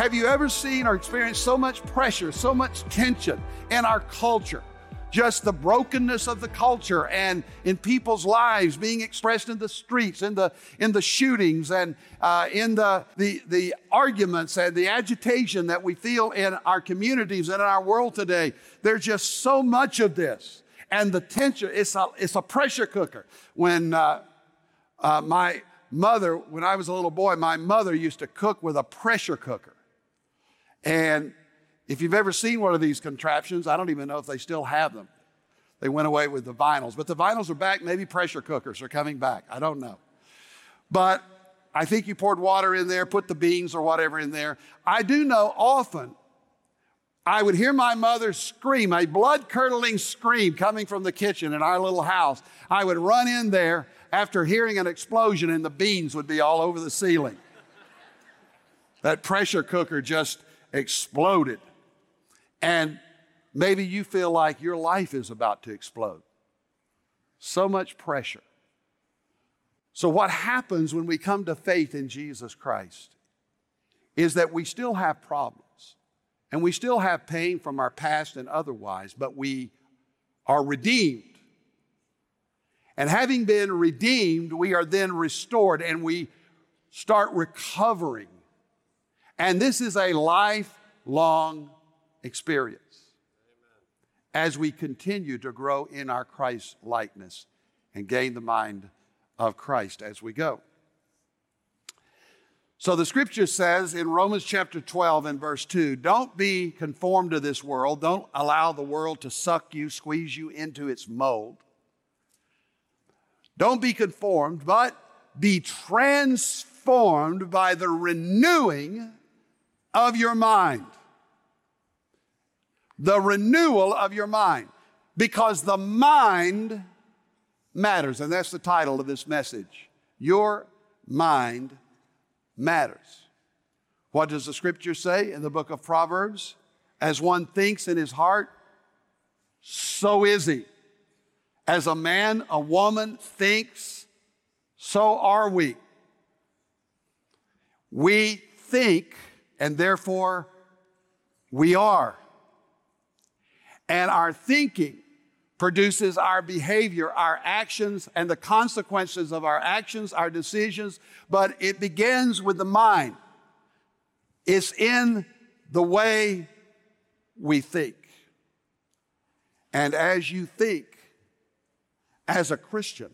Have you ever seen or experienced so much pressure, so much tension in our culture? Just the brokenness of the culture and in people's lives being expressed in the streets, in the shootings, and in the arguments and the agitation that we feel in our communities and in our world today. There's just so much of this. And the tension, it's a pressure cooker. When my mother, when I was a little boy, my mother used to cook with a pressure cooker. And if you've ever seen one of these contraptions, I don't even know if they still have them. They went away with the vinyls, but the vinyls are back. Maybe pressure cookers are coming back. I don't know. But I think you poured water in there, put the beans or whatever in there. I do know often I would hear my mother scream, a blood-curdling scream coming from the kitchen in our little house. I would run in there after hearing an explosion and the beans would be all over the ceiling. That pressure cooker just exploded. And maybe you feel like your life is about to explode. So much pressure. So what happens when we come to faith in Jesus Christ is that we still have problems and we still have pain from our past and otherwise, but we are redeemed. And having been redeemed, we are then restored and we start recovering. And this is a lifelong experience as we continue to grow in our Christ likeness and gain the mind of Christ as we go. So the scripture says in Romans chapter 12 and verse 2, don't be conformed to this world. Don't allow the world to suck you, squeeze you into its mold. Don't be conformed, but be transformed by the renewing of your mind. The renewal of your mind. Because the mind matters. And that's the title of this message. Your mind matters. What does the scripture say in the book of Proverbs? As one thinks in his heart, so is he. As a man, a woman thinks, so are we. We think, and therefore we are. And our thinking produces our behavior, our actions, and the consequences of our actions, our decisions, but it begins with the mind. It's in the way we think. And as you think, as a Christian,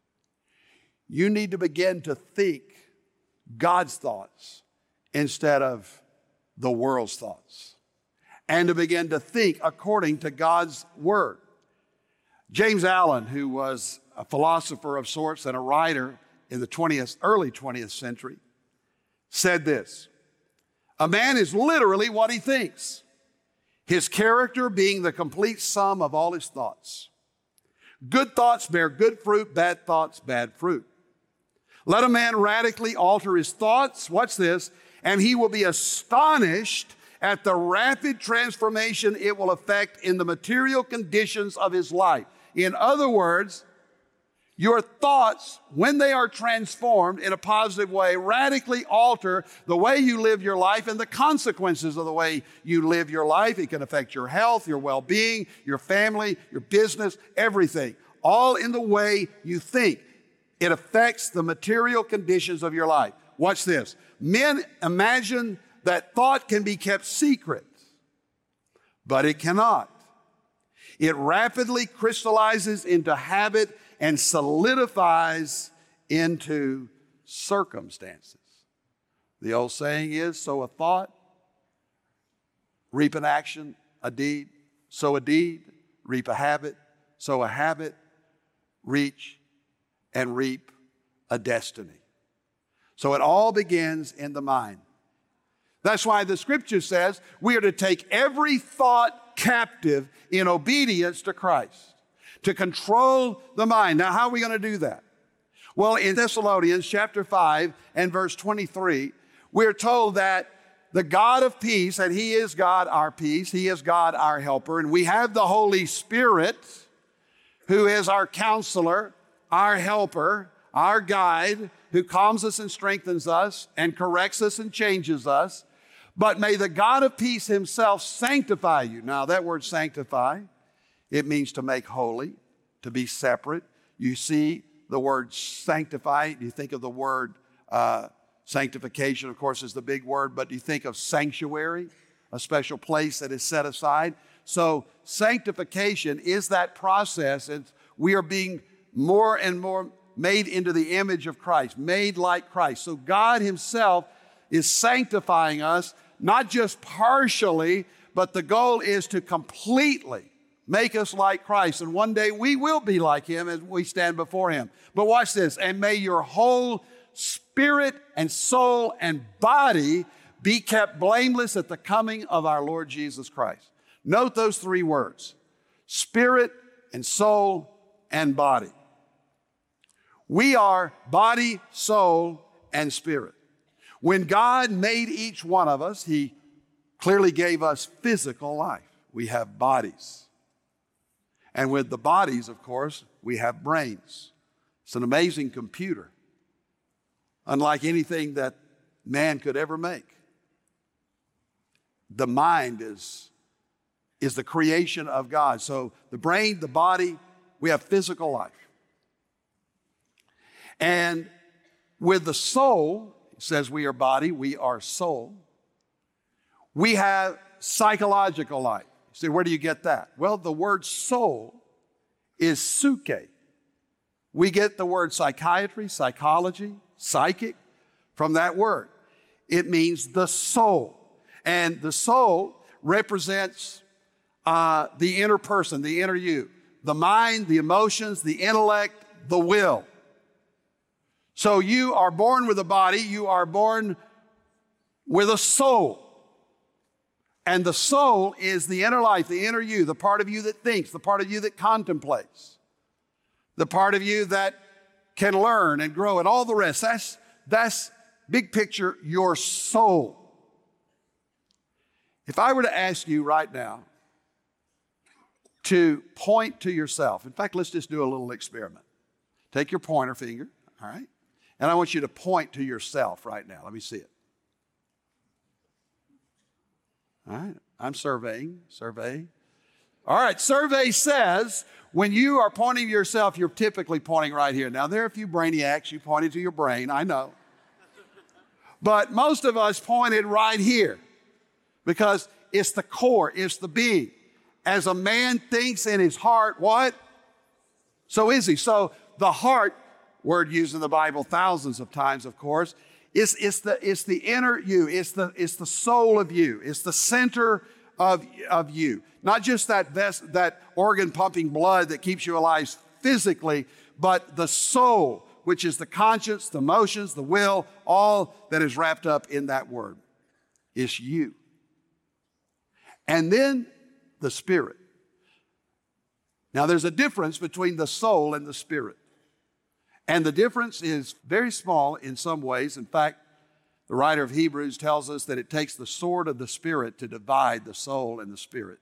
you need to begin to think God's thoughts instead of the world's thoughts, and to begin to think according to God's word. James Allen, who was a philosopher of sorts and a writer in the early 20th century, said this: a man is literally what he thinks, his character being the complete sum of all his thoughts. Good thoughts bear good fruit, bad thoughts, bad fruit. Let a man radically alter his thoughts, watch this, and he will be astonished at the rapid transformation it will affect in the material conditions of his life. In other words, your thoughts, when they are transformed in a positive way, radically alter the way you live your life and the consequences of the way you live your life. It can affect your health, your well-being, your family, your business, everything. All in the way you think. It affects the material conditions of your life. Watch this. Men imagine that thought can be kept secret, but it cannot. It rapidly crystallizes into habit and solidifies into circumstances. The old saying is, sow a thought, reap an action, a deed. Sow a deed, reap a habit. Sow a habit, reach and reap a destiny. So it all begins in the mind. That's why the scripture says we are to take every thought captive in obedience to Christ, to control the mind. Now, how are we going to do that? Well, in Thessalonians chapter 5 and verse 23, we're told that the God of peace, and He is God our peace, He is God our helper, and we have the Holy Spirit, who is our counselor, our helper, our guide, who calms us and strengthens us and corrects us and changes us. But may the God of peace himself sanctify you. Now that word sanctify, it means to make holy, to be separate. You see the word sanctify, you think of the word sanctification, of course, is the big word, but you think of sanctuary, a special place that is set aside. So sanctification is that process, and we are being more and more made into the image of Christ, made like Christ. So God himself is sanctifying us, not just partially, but the goal is to completely make us like Christ. And one day we will be like him as we stand before him. But watch this. And may your whole spirit and soul and body be kept blameless at the coming of our Lord Jesus Christ. Note those three words: spirit and soul and body. We are body, soul, and spirit. When God made each one of us, he clearly gave us physical life. We have bodies. And with the bodies, of course, we have brains. It's an amazing computer, unlike anything that man could ever make. The mind is the creation of God. So the brain, the body, we have physical life. And with the soul, it says we are body, we are soul. We have psychological life. See, where do you get that? Well, the word soul is suke. We get the word psychiatry, psychology, psychic from that word. It means the soul. And the soul represents the inner person, the inner you, the mind, the emotions, the intellect, the will. So you are born with a body, you are born with a soul. And the soul is the inner life, the inner you, the part of you that thinks, the part of you that contemplates, the part of you that can learn and grow and all the rest. That's big picture, your soul. If I were to ask you right now to point to yourself, in fact, let's just do a little experiment. Take your pointer finger, all right? And I want you to point to yourself right now. Let me see it. All right, I'm surveying. All right, survey says when you are pointing to yourself, you're typically pointing right here. Now, there are a few brainiacs, you pointed to your brain, I know. But most of us pointed right here because it's the core, it's the being. As a man thinks in his heart, what? So is he. So the heart, word used in the Bible thousands of times, of course, it's the inner you. It's the soul of you. It's the center of you. Not just that organ pumping blood that keeps you alive physically, but the soul, which is the conscience, the emotions, the will, all that is wrapped up in that word. It's you. And then the spirit. Now there's a difference between the soul and the spirit. And the difference is very small in some ways. In fact, the writer of Hebrews tells us that it takes the sword of the Spirit to divide the soul and the spirit.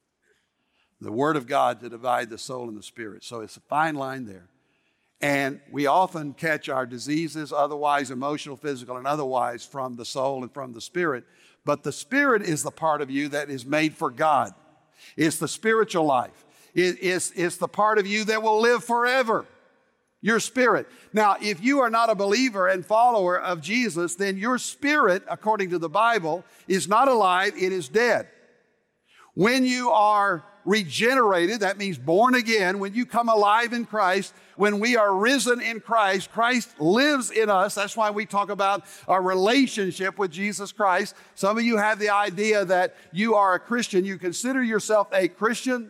The Word of God to divide the soul and the spirit. So it's a fine line there. And we often catch our diseases, otherwise emotional, physical, and otherwise, from the soul and from the spirit. But the spirit is the part of you that is made for God. It's the spiritual life. It's the part of you that will live forever. Your spirit. Now, if you are not a believer and follower of Jesus, then your spirit, according to the Bible, is not alive, it is dead. When you are regenerated, that means born again, when you come alive in Christ, when we are risen in Christ, Christ lives in us. That's why we talk about our relationship with Jesus Christ. Some of you have the idea that you are a Christian. You consider yourself a Christian,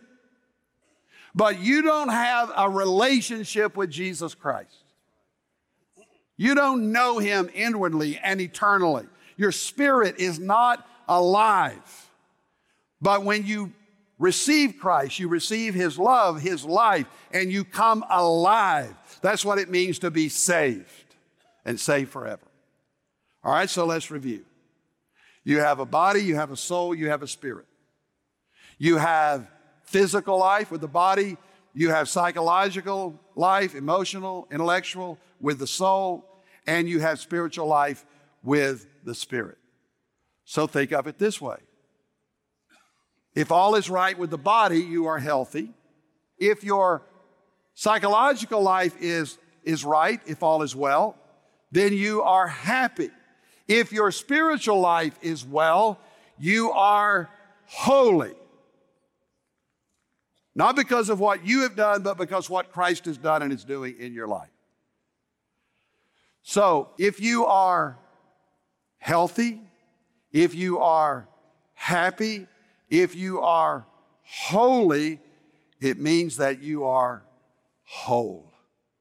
but you don't have a relationship with Jesus Christ. You don't know him inwardly and eternally. Your spirit is not alive. But when you receive Christ, you receive his love, his life, and you come alive. That's what it means to be saved and saved forever. All right, so let's review. You have a body, you have a soul, you have a spirit. You have physical life with the body, you have psychological life, emotional, intellectual with the soul, and you have spiritual life with the spirit. So think of it this way. If all is right with the body, you are healthy. If your psychological life is right, if all is well, then you are happy. If your spiritual life is well, you are holy. Not because of what you have done, but because what Christ has done and is doing in your life. So, if you are healthy, if you are happy, if you are holy, it means that you are whole.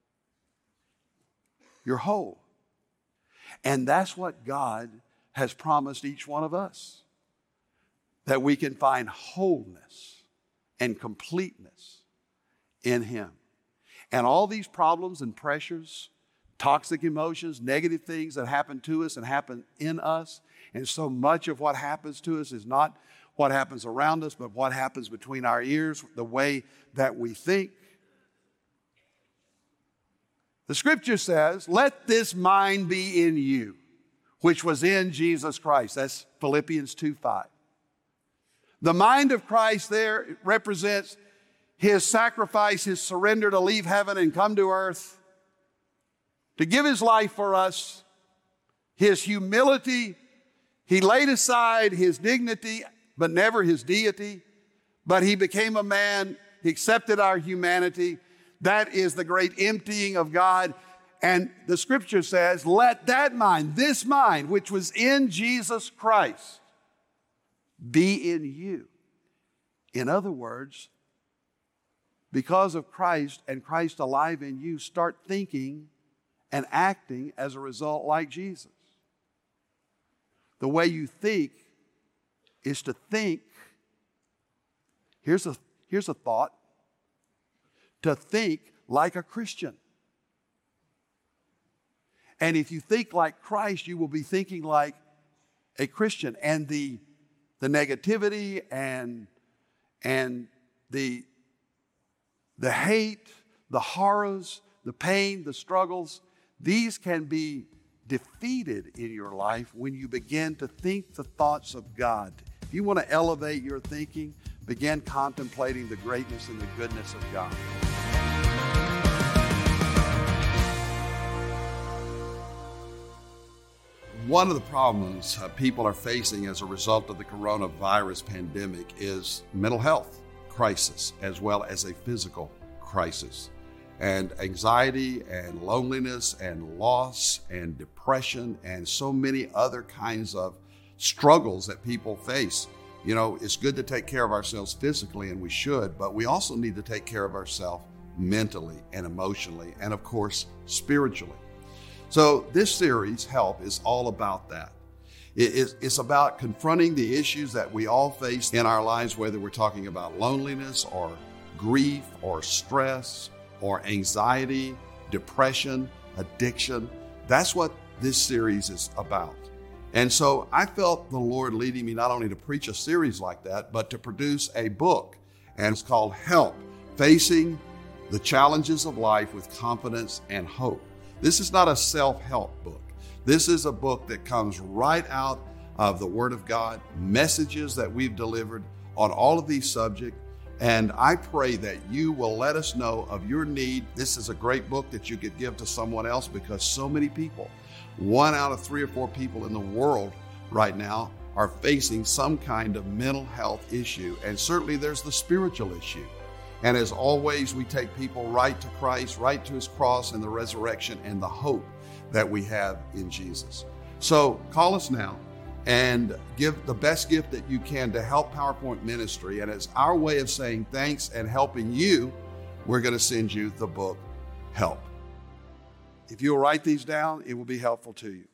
You're whole. And that's what God has promised each one of us, that we can find wholeness and completeness in Him. And all these problems and pressures, toxic emotions, negative things that happen to us and happen in us, and so much of what happens to us is not what happens around us, but what happens between our ears, the way that we think. The scripture says, let this mind be in you, which was in Jesus Christ. That's Philippians 2:5. The mind of Christ there represents His sacrifice, His surrender to leave heaven and come to earth, to give His life for us, His humility. He laid aside His dignity, but never His deity. But He became a man. He accepted our humanity. That is the great emptying of God. And the scripture says, let that mind, this mind, which was in Jesus Christ, be in you. In other words, because of Christ and Christ alive in you, start thinking and acting as a result like Jesus. The way you think is to think, here's a thought, to think like a Christian. And if you think like Christ, you will be thinking like a Christian. And the negativity and the hate, the horrors, the pain, the struggles, these can be defeated in your life when you begin to think the thoughts of God. If you want to elevate your thinking, begin contemplating the greatness and the goodness of God. One of the problems people are facing as a result of the coronavirus pandemic is mental health crisis, as well as a physical crisis. And anxiety and loneliness and loss and depression and so many other kinds of struggles that people face. You know, it's good to take care of ourselves physically, and we should, but we also need to take care of ourselves mentally and emotionally, and of course, spiritually. So this series, Help, is all about that. It's about confronting the issues that we all face in our lives, whether we're talking about loneliness or grief or stress or anxiety, depression, addiction. That's what this series is about. And so I felt the Lord leading me not only to preach a series like that, but to produce a book. And it's called Help, Facing the Challenges of Life with Confidence and Hope. This is not a self-help book. This is a book that comes right out of the Word of God, messages that we've delivered on all of these subjects. And I pray that you will let us know of your need. This is a great book that you could give to someone else, because so many people, 1 out of 3 or 4 people in the world right now, are facing some kind of mental health issue. And certainly there's the spiritual issue. And as always, we take people right to Christ, right to His cross and the resurrection and the hope that we have in Jesus. So call us now and give the best gift that you can to Help PowerPoint Ministry. And as our way of saying thanks and helping you, we're going to send you the book, Help. If you'll write these down, it will be helpful to you.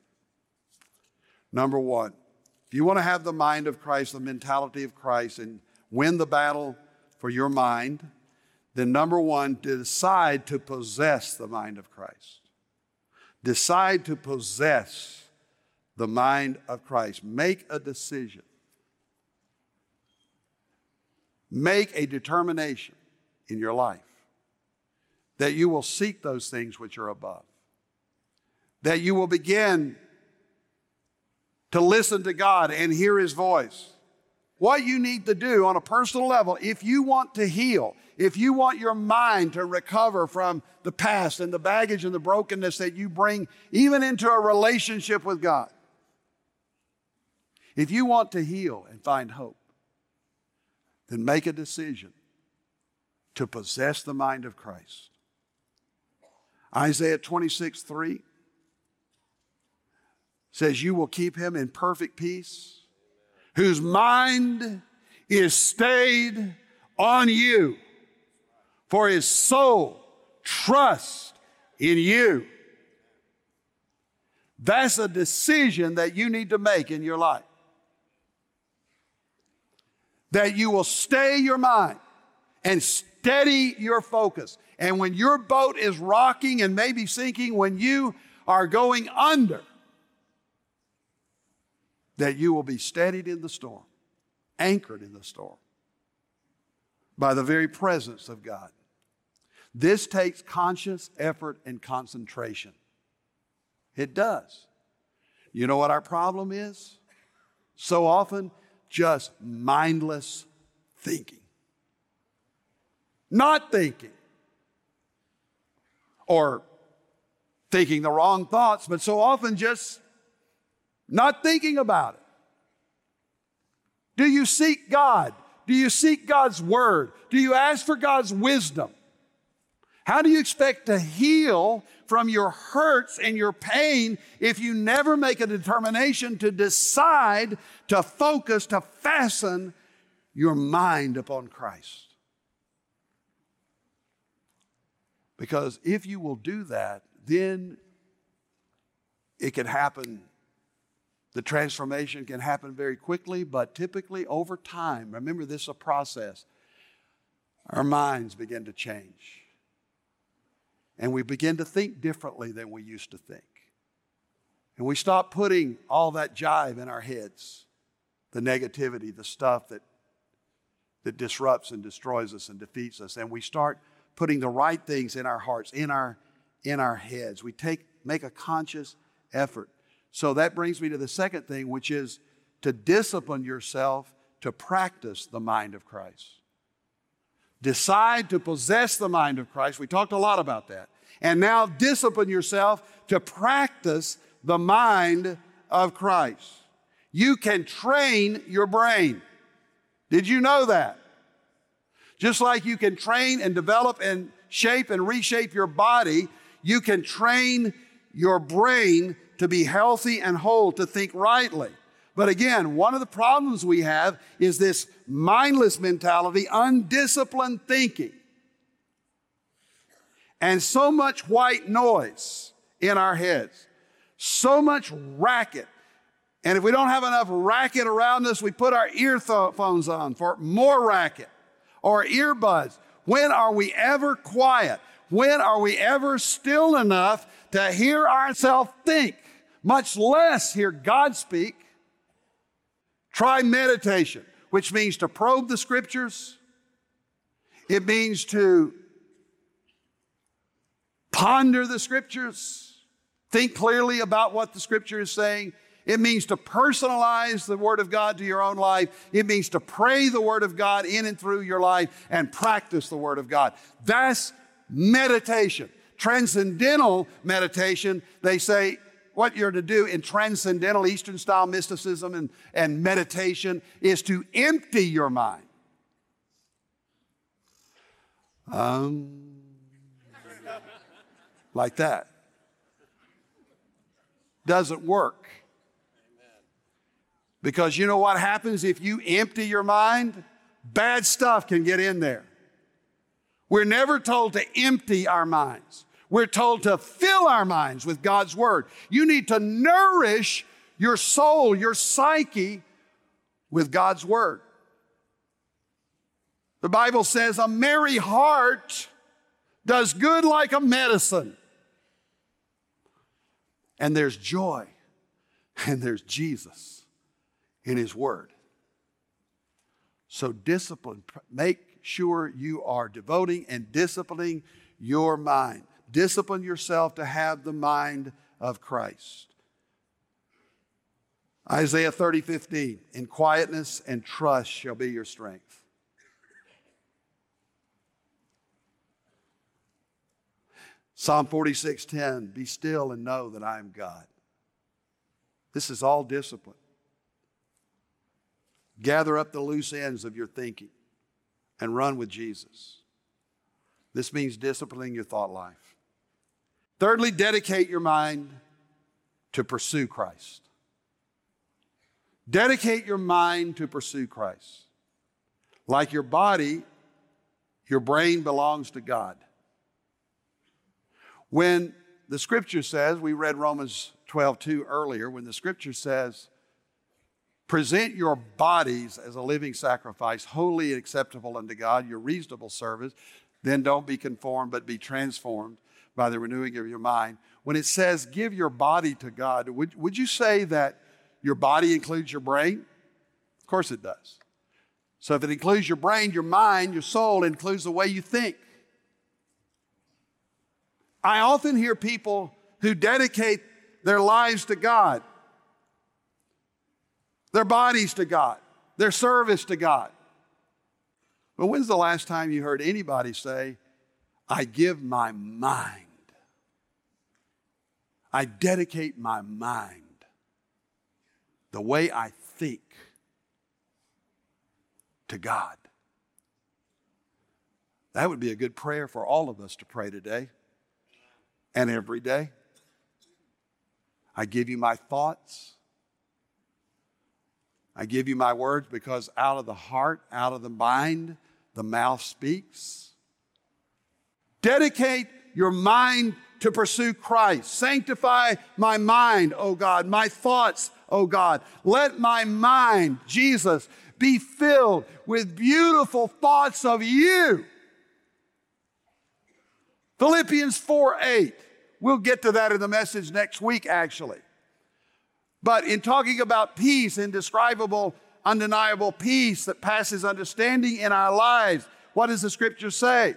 Number 1, if you want to have the mind of Christ, the mentality of Christ, and win the battle for your mind, then number 1, decide to possess the mind of Christ. Decide to possess the mind of Christ. Make a decision. Make a determination in your life that you will seek those things which are above. That you will begin to listen to God and hear His voice. What you need to do on a personal level, if you want to heal, if you want your mind to recover from the past and the baggage and the brokenness that you bring even into a relationship with God, if you want to heal and find hope, then make a decision to possess the mind of Christ. Isaiah 26:3 says, you will keep him in perfect peace, whose mind is stayed on you, for his soul trusts in you. That's a decision that you need to make in your life. That you will stay your mind and steady your focus. And when your boat is rocking and maybe sinking, when you are going under, that you will be steadied in the storm, anchored in the storm by the very presence of God. This takes conscious effort and concentration. It does. You know what our problem is? So often, just mindless thinking. Not thinking. Or thinking the wrong thoughts, but so often just not thinking about it. Do you seek God? Do you seek God's word? Do you ask for God's wisdom? How do you expect to heal from your hurts and your pain if you never make a determination to decide, to focus, to fasten your mind upon Christ? Because if you will do that, then it can happen. The transformation can happen very quickly, but typically over time, remember this is a process, our minds begin to change. And we begin to think differently than we used to think. And we stop putting all that jive in our heads, the negativity, the stuff that disrupts and destroys us and defeats us. And we start putting the right things in our hearts, in our heads. We make a conscious effort. So that brings me to the second thing, which is to discipline yourself to practice the mind of Christ. Decide to possess the mind of Christ. We talked a lot about that. And now discipline yourself to practice the mind of Christ. You can train your brain. Did you know that? Just like you can train and develop and shape and reshape your body, you can train your brain to be healthy and whole, to think rightly. But again, one of the problems we have is this mindless mentality, undisciplined thinking. And so much white noise in our heads, so much racket. And if we don't have enough racket around us, we put our earphones on for more racket, or earbuds. When are we ever quiet? When are we ever still enough to hear ourselves think, much less hear God speak? Try meditation, which means to probe the Scriptures. It means to ponder the Scriptures, think clearly about what the Scripture is saying. It means to personalize the Word of God to your own life. It means to pray the Word of God in and through your life and practice the Word of God. That's meditation. Transcendental meditation, they say, what you're to do in transcendental Eastern style mysticism and meditation is to empty your mind. Like that. Doesn't work. Because you know what happens if you empty your mind? Bad stuff can get in there. We're never told to empty our minds. We're told to fill our minds with God's Word. You need to nourish your soul, your psyche, with God's Word. The Bible says a merry heart does good like a medicine. And there's joy, and there's Jesus in His Word. So discipline, make sure you are devoting and disciplining your mind. Discipline yourself to have the mind of Christ. Isaiah 30:15, in quietness and trust shall be your strength. Psalm 46:10, be still and know that I am God. This is all discipline. Gather up the loose ends of your thinking and run with Jesus. This means disciplining your thought life. Thirdly, dedicate your mind to pursue Christ. Dedicate your mind to pursue Christ. Like your body, your brain belongs to God. When the scripture says, we read Romans 12:2 earlier, when the scripture says, present your bodies as a living sacrifice, holy and acceptable unto God, your reasonable service, then don't be conformed, but be transformed by the renewing of your mind. When it says give your body to God, would you say that your body includes your brain? Of course it does. So if it includes your brain, your mind, your soul, it includes the way you think. I often hear people who dedicate their lives to God, their bodies to God, their service to God. But when's the last time you heard anybody say, I give my mind, I dedicate my mind, the way I think, to God? That would be a good prayer for all of us to pray today and every day. I give you my thoughts. I give you my words, because out of the heart, out of the mind, the mouth speaks. Dedicate your mind to pursue Christ. Sanctify my mind, O God, my thoughts, O God. Let my mind, Jesus, be filled with beautiful thoughts of you. Philippians 4:8. We'll get to that in the message next week, actually. But in talking about peace, indescribable, undeniable peace that passes understanding in our lives, what does the scripture say?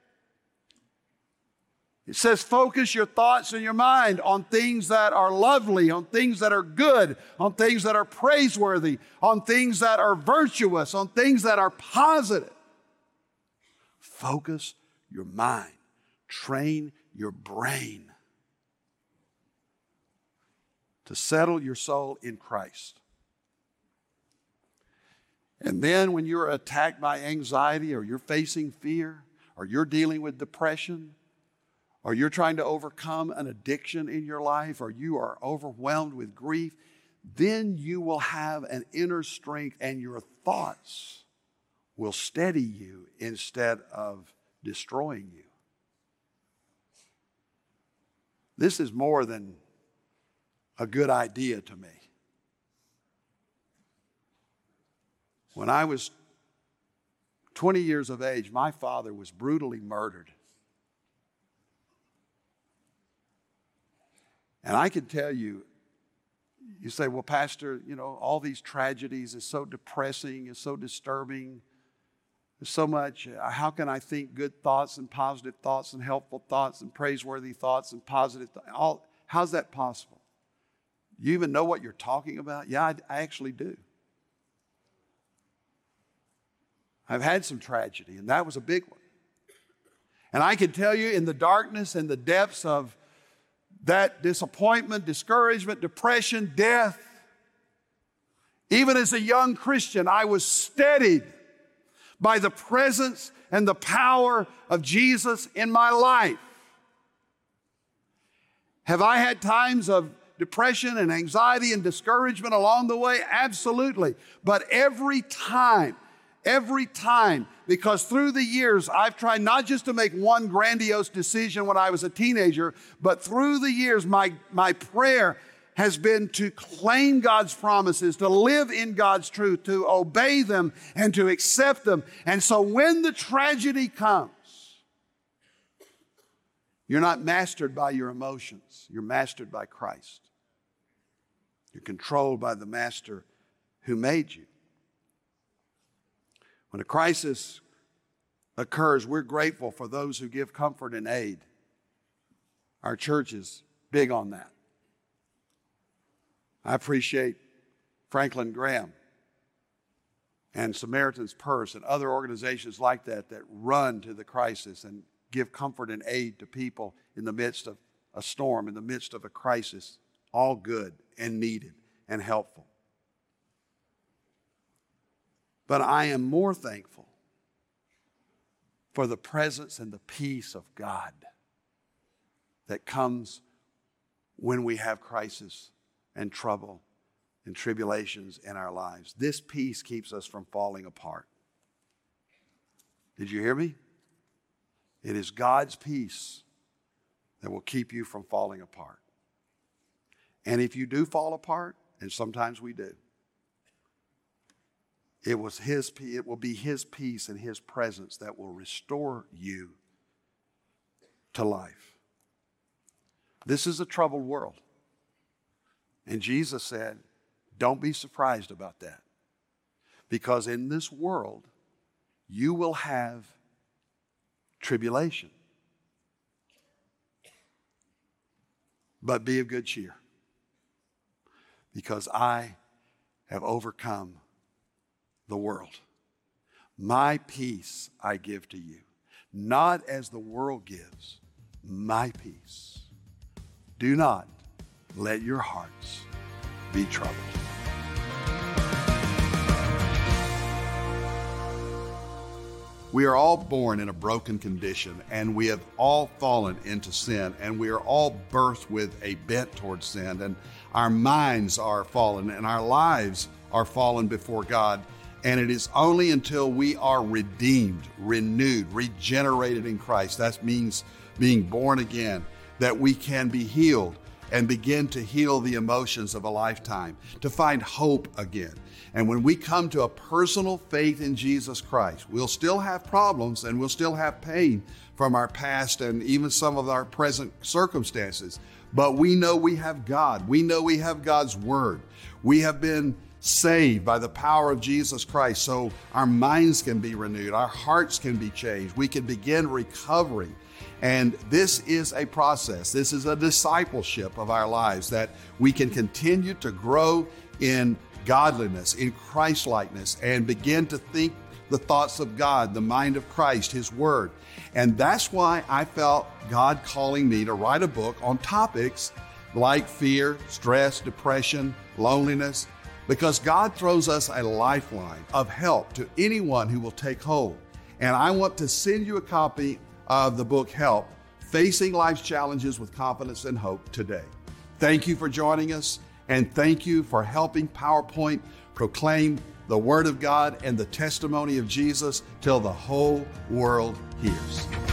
It says, focus your thoughts and your mind on things that are lovely, on things that are good, on things that are praiseworthy, on things that are virtuous, on things that are positive. Focus your mind. Train your brain to settle your soul in Christ. And then when you're attacked by anxiety, or you're facing fear, or you're dealing with depression, or you're trying to overcome an addiction in your life, or you are overwhelmed with grief, then you will have an inner strength, and your thoughts will steady you instead of destroying you. This is more than a good idea to me. When I was 20 years of age, my father was brutally murdered. And I can tell you, you say, well, Pastor, all these tragedies is so depressing, it's so disturbing. There's so much, how can I think good thoughts and positive thoughts and helpful thoughts and praiseworthy thoughts and positive thoughts? How's that possible? You even know what you're talking about? Yeah, I actually do. I've had some tragedy, and that was a big one. And I can tell you, in the darkness and the depths of that disappointment, discouragement, depression, death, even as a young Christian, I was steadied by the presence and the power of Jesus in my life. Have I had times of depression and anxiety and discouragement along the way? Absolutely. But every time, because through the years, I've tried not just to make one grandiose decision when I was a teenager, but through the years, my prayer has been to claim God's promises, to live in God's truth, to obey them, and to accept them. And so when the tragedy comes, you're not mastered by your emotions. You're mastered by Christ. You're controlled by the Master who made you. When a crisis occurs, we're grateful for those who give comfort and aid. Our church is big on that. I appreciate Franklin Graham and Samaritan's Purse and other organizations like that that run to the crisis and give comfort and aid to people in the midst of a storm, in the midst of a crisis, all good and needed and helpful. But I am more thankful for the presence and the peace of God that comes when we have crisis and trouble and tribulations in our lives. This peace keeps us from falling apart. Did you hear me? It is God's peace that will keep you from falling apart. And if you do fall apart, and sometimes we do, it will be His peace and His presence that will restore you to life. This is a troubled world. And Jesus said, don't be surprised about that. Because in this world, you will have tribulation. But be of good cheer. Because I have overcome the world. My peace I give to you. Not as the world gives, my peace. Do not let your hearts be troubled. We are all born in a broken condition, and we have all fallen into sin, and we are all birthed with a bent towards sin, and our minds are fallen, and our lives are fallen before God. And it is only until we are redeemed, renewed, regenerated in Christ, that means being born again, that we can be healed and begin to heal the emotions of a lifetime, to find hope again. And when we come to a personal faith in Jesus Christ, we'll still have problems and we'll still have pain from our past and even some of our present circumstances. But we know we have God. We know we have God's Word. We have been saved by the power of Jesus Christ, so our minds can be renewed, our hearts can be changed, we can begin recovery. And this is a process. This is a discipleship of our lives that we can continue to grow in godliness, in Christ-likeness, and begin to think the thoughts of God, the mind of Christ, His Word. And that's why I felt God calling me to write a book on topics like fear, stress, depression, loneliness, because God throws us a lifeline of help to anyone who will take hold. And I want to send you a copy of the book, Help, Facing Life's Challenges with Confidence and Hope today. Thank you for joining us, and thank you for helping PowerPoint proclaim the Word of God and the testimony of Jesus till the whole world hears.